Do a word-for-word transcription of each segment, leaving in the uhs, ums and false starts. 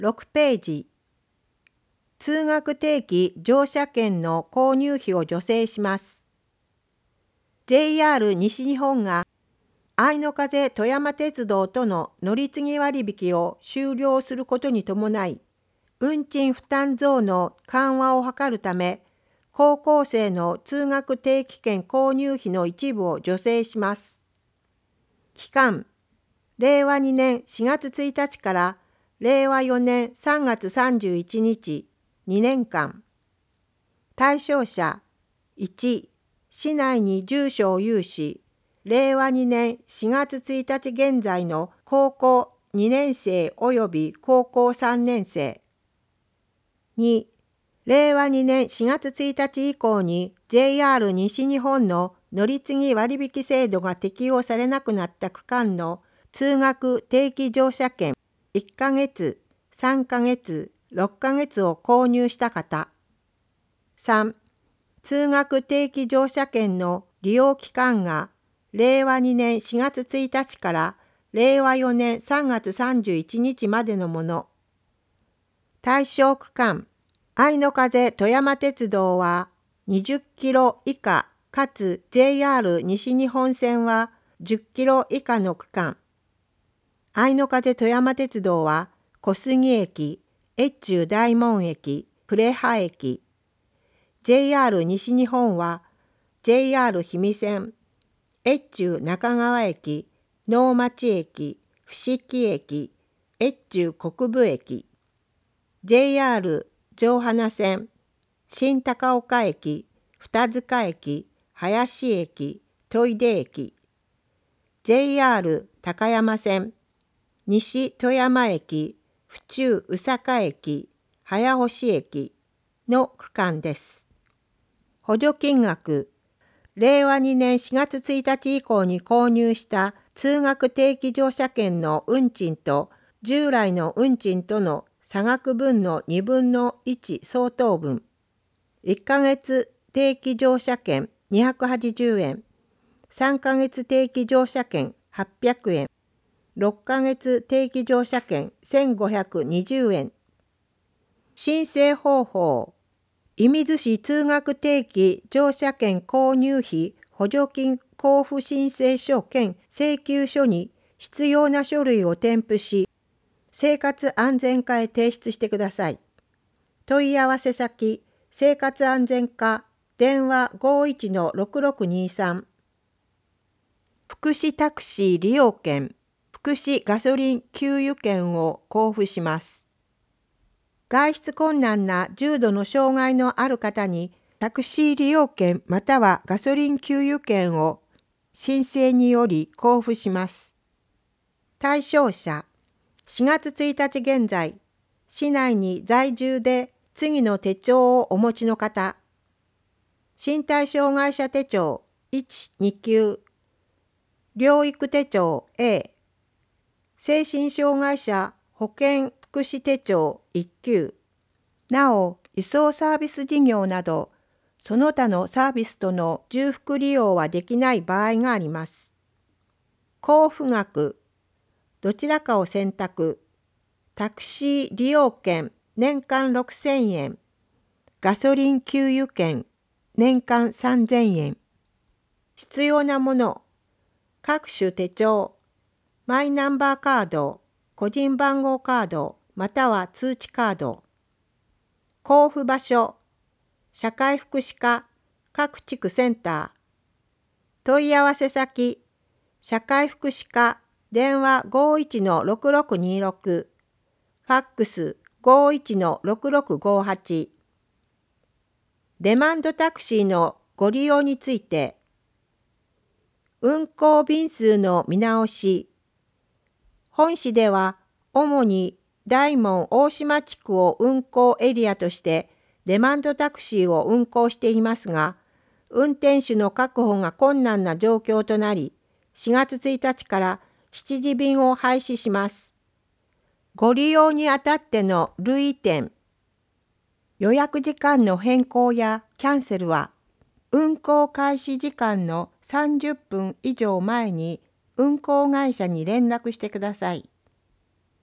ろくページ。通学定期乗車券の購入費を助成します。ジェイアール 西日本があいの風富山鉄道との乗り継ぎ割引を終了することに伴い、運賃負担増の緩和を図るため、高校生の通学定期券購入費の一部を助成します。期間、れいわにねんしがつついたちかられいわよねんさんがつさんじゅういちにち、にねんかん。対象者、いち、市内に住所を有し、れいわにねんしがつついたち現在の高校にねんせい及び高校さんねんせい。に、れいわにねんしがつついたち以降に ジェイアール 西日本の乗り継ぎ割引制度が適用されなくなった区間の通学定期乗車券いっかげつ、さんかげつ、ろっかげつを購入した方。さん、通学定期乗車券の利用期間がれいわにねんしがつついたちかられいわよねんさんがつさんじゅういちにちまでのもの。対象区間、あいの風富山鉄道はにじゅっキロ以下かつ ジェイアール 西日本線はじゅっキロ以下の区間。あいの風富山鉄道は小杉駅、越中大門駅、呉羽駅。ジェイアール 西日本は ジェイアール 氷見線、越中中川駅、能町駅、伏木駅、越中国分駅。ジェイアール 城花線、新高岡駅、二塚駅、林駅、戸出駅。ジェイアール 高山線、西富山駅、府中宇坂駅、早星駅の区間です。補助金額、れいわにねんしがつついたち以降に購入した通学定期乗車券の運賃と従来の運賃との差額分のにぶんのいち相当分。いっかげつ定期乗車券にひゃくはちじゅうえん、さんかげつ定期乗車券はっぴゃくえん、ろっかげつ定期乗車券せんごひゃくにじゅうえん。申請方法、射水市通学定期乗車券購入費補助金交付申請書兼請求書に必要な書類を添付し、生活安全課へ提出してください。問い合わせ先、生活安全課、電話 ごーいちのろくろくにさん。福祉タクシー利用券、福祉ガソリン給油券を交付します。外出困難な重度の障害のある方にタクシー利用券またはガソリン給油券を申請により交付します。対象者、しがつついたち現在、市内に在住で次の手帳をお持ちの方。身体障害者手帳いち、にきゅう、療育手帳 A、精神障害者保健福祉手帳いっきゅう、なお移送サービス事業などその他のサービスとの重複利用はできない場合があります。交付額、どちらかを選択。タクシー利用券年間ろくせんえん、ガソリン給油券年間さんぜんえん。必要なもの、各種手帳、マイナンバーカード、個人番号カードまたは通知カード。交付場所、社会福祉課各地区センター。問い合わせ先、社会福祉課電話 ごーいちのろくろくにろく、ファックス ごーいちのろくろくごはち。デマンドタクシーのご利用について、運行便数の見直し。本市では主に大門大島地区を運行エリアとしてデマンドタクシーを運行していますが、運転手の確保が困難な状況となり、しがつついたちからしちじ便を廃止します。ご利用にあたっての類点。予約時間の変更やキャンセルは、運行開始時間のさんじゅっぷん以上前に運行会社に連絡してください。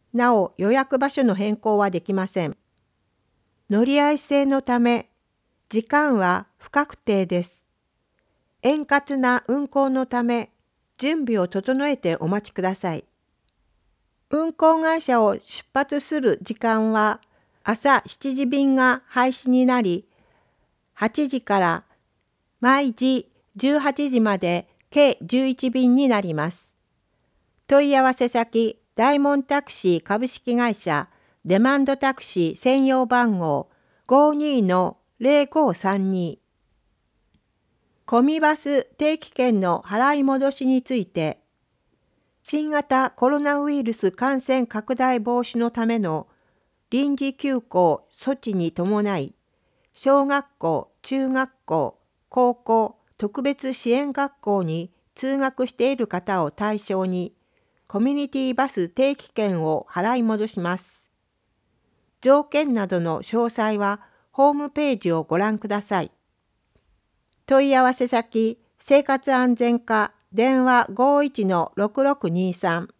なお予約場所の変更はできません。乗り合い制のため、時間は不確定です。円滑な運行のため、準備を整えてお待ちください。運行会社を出発する時間は、朝しちじ便が廃止になり、はちじから毎時じゅうはちじまで計じゅういち便になります。問い合わせ先、大門タクシー株式会社、デマンドタクシー専用番号 ごじゅうにのゼロごさんに。コミバス定期券の払い戻しについて、新型コロナウイルス感染拡大防止のための臨時休校措置に伴い、小学校、中学校、高校、特別支援学校に通学している方を対象に、コミュニティバス定期券を払い戻します。条件などの詳細はホームページをご覧ください。問い合わせ先、生活安全課電話 ごじゅういちのろくろくにさん